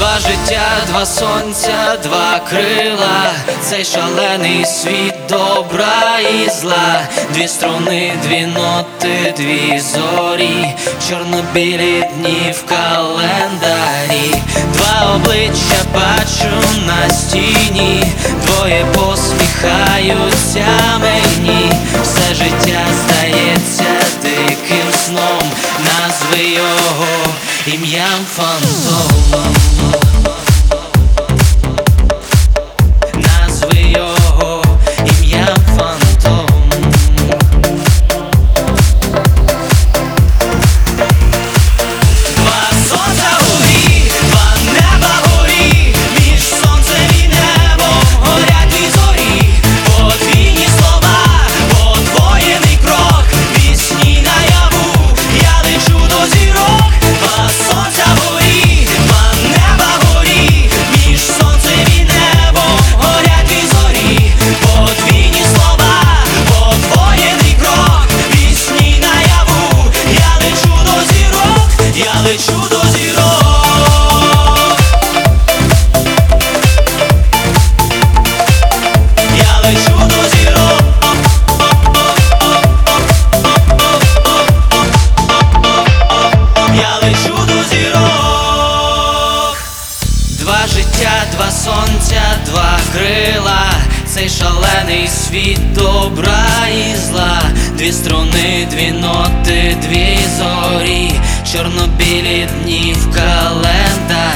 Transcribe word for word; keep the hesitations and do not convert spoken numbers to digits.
Два життя, два сонця, два крила, цей шалений світ добра і зла. Дві струни, дві ноти, дві зорі, чорно-білі дні в календарі. Два обличчя бачу на стіні, двоє посміхаються мені. Все життя здається диким сном, назви його ім'ям фантомом. Назви його ім'ям фантом. Два сонця вгорі, два неба вгорі, між сонцем і небом горять дві зорі. Подвійні слова, подвоєний крок, пісні наяву, я лечу до зірок. Два сонця вгорі, два неба вгорі, між сонцем і небом горять дві зорі. Подвійні слова, подвоєний крок, пісні наяву, я лечу до зірок, я лечу до зірок. Я лечу до зірок. Я лечу до зірок. Два життя, два сонця, два крила, цей шалений світ добра і зла. Дві струни, дві ноти, дві зорі, чорно-білі дні в календарі.